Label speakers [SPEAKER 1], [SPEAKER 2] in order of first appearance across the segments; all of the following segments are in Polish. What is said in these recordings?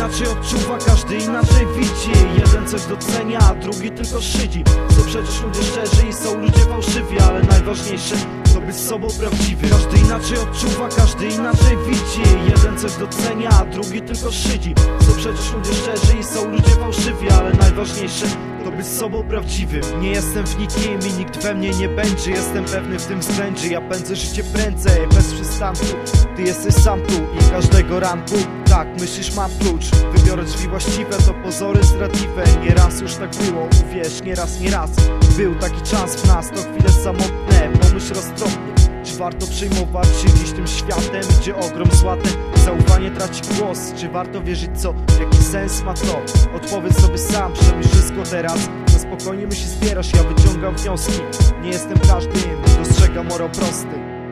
[SPEAKER 1] inaczej odczuwa, każdy inaczej widzi. Jeden coś docenia, a drugi tylko szydzi. To przecież ludzie szczerzy i są ludzie fałszywi, ale najważniejsze to być sobą prawdziwy. Każdy inaczej odczuwa, każdy inaczej widzi. Jeden coś docenia, a drugi tylko szydzi. To przecież ludzie szczerzy i są ludzie fałszywi, ale najważniejsze to być sobą prawdziwym. Nie jestem w nikim i nikt we mnie nie będzie. Jestem pewny w tym względzie, ja pędzę życie prędzej, bez przystanku. Ty jesteś sam tu i każdego ranku tak myślisz, mam klucz. Wybiorę drzwi właściwe, to pozory zdradliwe. Nieraz już tak było, uwierz, nieraz był taki czas w nas, to chwile samotne. Pomyśl roztropnie, czy warto przejmować się dziś tym światem, gdzie ogrom złatem zaufanie traci głos? Czy warto wierzyć, co? Jaki sens ma to? Odpowiedz sobie sam, przemyśl wszystko teraz. Na spokojnie myśli zbierasz, ja wyciągam wnioski. Nie jestem każdym, dostrzegam morał prosty.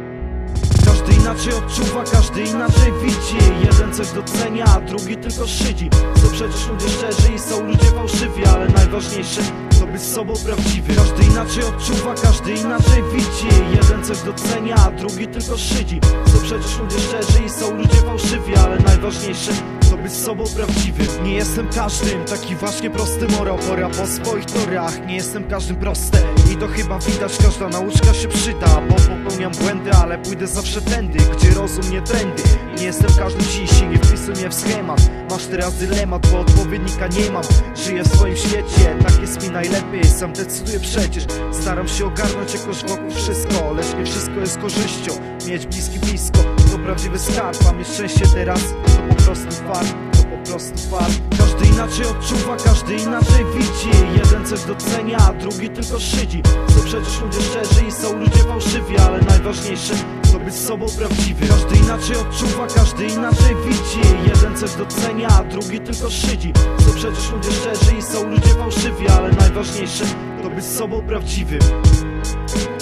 [SPEAKER 1] Każdy inaczej odczuwa, każdy inaczej widzi. Jeden coś docenia, a drugi tylko szydzi. To przecież ludzie szczerzy i są ludzie fałszywi, ale najważniejsze to być sobą prawdziwy. Każdy inaczej odczuwa, każdy inaczej widzi. Jeden coś docenia, a drugi tylko szydzi. To przecież ludzie szczerzy i są ludzie fałszywi, ale najważniejsze to być sobą prawdziwy. Nie jestem każdym, taki właśnie prosty morał. Pora po swoich torach, nie jestem każdym prosty. I to chyba widać, każda nauczka się przyda. Bo popełniam błędy, ale pójdę zawsze tędy, gdzie rozum nie trendy. Nie jestem każdym dziś i nie wpisuj mnie w schemat. Masz teraz dylemat, bo odpowiednika nie mam. Żyję w swoim świecie, tak jest mi najlepiej. Sam decyduję przecież, staram się ogarnąć jakoś wokół wszystko. Lecz nie wszystko jest korzyścią, mieć blisko to prawdziwy skarb. A mieć szczęście teraz, to po prostu fart. Każdy inaczej odczuwa, każdy inaczej widzi. Jeden coś docenia, a drugi tylko szydzi. To przecież ludzie szczerzy i są ludzie fałszywi, ale najważniejsze to być sobą prawdziwy. Każdy inaczej odczuwa, każdy inaczej widzi. Jeden coś docenia, a drugi tylko szydzi. To przecież ludzie szczerzy i są ludzie fałszywi, ale najważniejsze to być sobą prawdziwym.